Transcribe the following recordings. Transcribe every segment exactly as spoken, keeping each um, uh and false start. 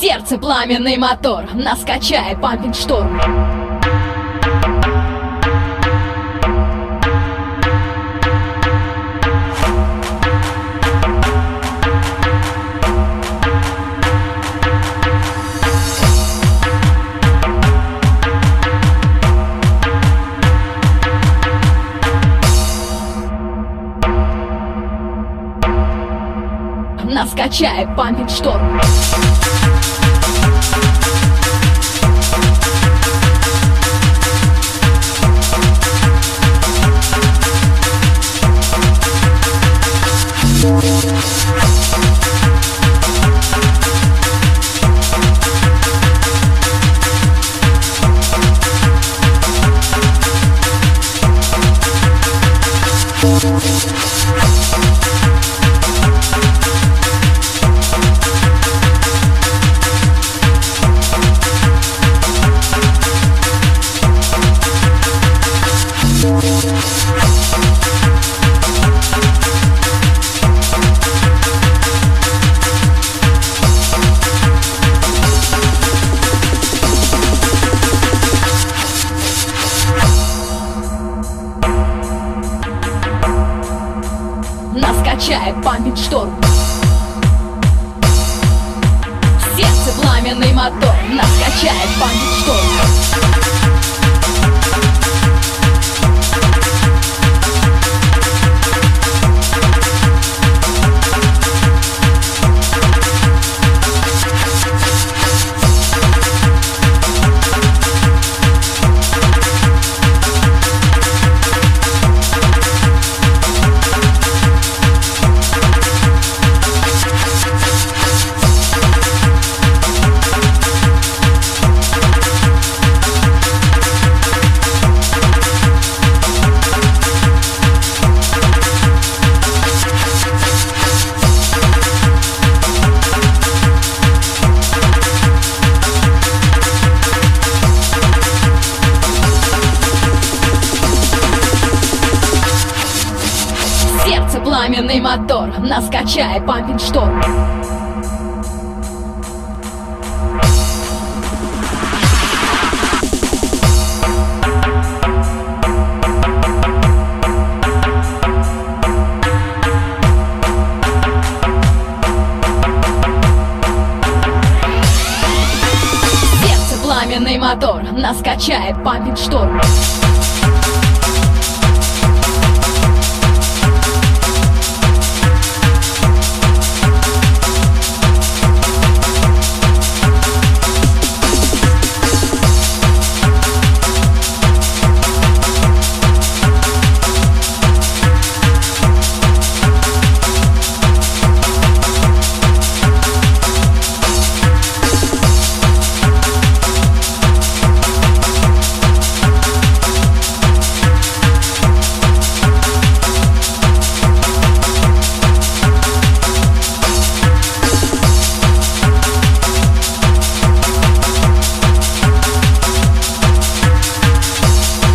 сердце пламенный мотор, нас качает пампинг шторм. Нас качает пампинг шторм. Нас качает пампинг шторм. Сердце пламенный мотор, нас качает пампинг шторм. Сердце пламенный мотор, нас качает пампинг шторм. Сердце пламенный мотор, нас качает пампинг шторм.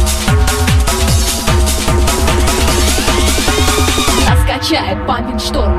Качает пампинг шторм.